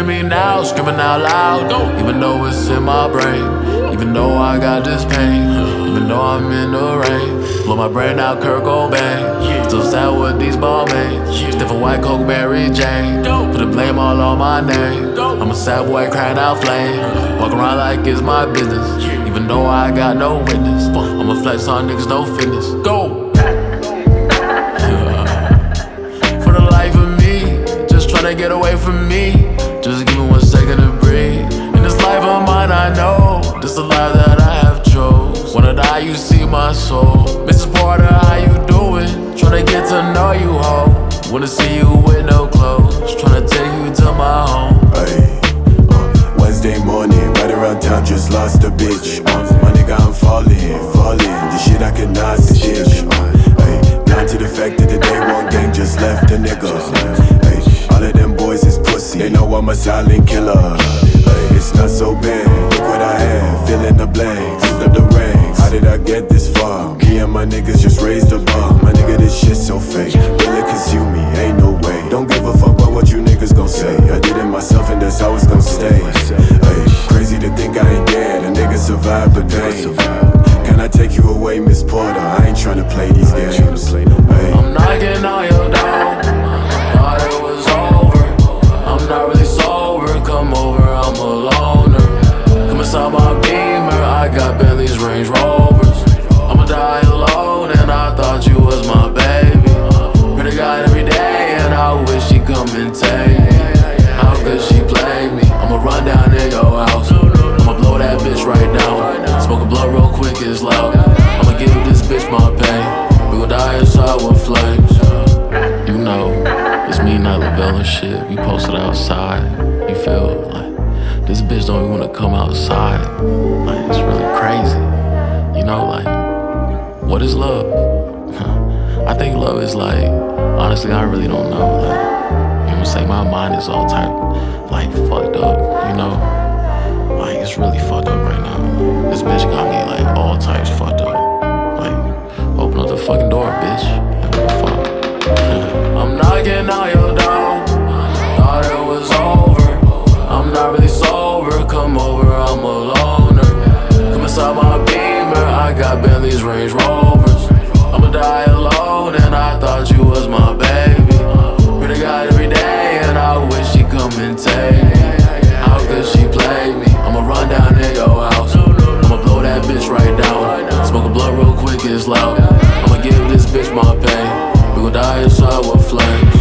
hear me now, screaming out loud. Even though it's in my brain, even though I got this pain, even though I'm in the rain. Blow my brain out, Kurt Cobain. Still sad with these ball mates. Different white coke, Mary Jane. Put the blame all on my name. I'm a sad boy crying out flame. Walk around like it's my business, even though I got no witness. I'ma flex on niggas, no fitness. Go! For the life of me, just tryna get away from me. Just give me 1 second to breathe. In this life of mine, I know this the life that I have chose. When I die, you see my soul. Mrs. Porter, how you doing? Tryna get to know you, ho. Wanna see you with no clothes. Tryna take you to my home. Ay, Wednesday morning, right around town, just lost a bitch. My nigga, I'm falling. This shit I cannot ditch. Down to the fact that the day one gang just left a nigga. All of them boys is pussy. They know I'm a silent killer. It's not so bad. Look what I have, fill in the blanks, moved up the ranks. How did I get this far? Me and my niggas just raised the bar. My nigga, this shit so fake. Will it consume me? Ain't no way. Don't give a fuck about what you niggas gon' say. I did it myself and that's how it's gon' stay. Crazy to think I ain't dead. A nigga survived the pain. Can I take you away, Miss Porter? I ain't tryna play these games. I'm knocking on your door. Thought it was over. I'm not really sober. Come over, I'm a loner. Come inside my Beamer. I got Bentleys, Range Rovers. I'ma die alone, and I thought you was my baby. Pray to God every day, and I wish she'd come and take me. How could she play me? I'ma run down to your house. I'ma blow that bitch right now. Smoke a blunt real quick, it's loud. I'ma give this bitch my pain. We gon' die inside with flames. You know, it's me, not Lavelle and shit. We posted outside. You feel like this bitch don't even wanna come outside. Like, it's really crazy. You know, like, what is love? I think love is like, honestly, I really don't know. Like, you know what I'm saying? My mind is all type, like, fucked up, you know? Like, it's really fucked up right now. This bitch got me, like, all types fucked up. Like, open up the fucking door, bitch. Like, what the fuck? I'm knocking on your door. Thought it was over. I'm not really sober. Come over, I'm a loner. Come inside my Beamer. I got Bentleys, Range Rovers. I'ma die alone, and I thought you was my baby. Pray to God every day, and I wish she'd come and take me. How could she play me? I'ma run down to your house. I'ma blow that bitch right down. Smoke a blunt real quick, it's loud. I'ma give this bitch my pain. We gon' die inside with flames.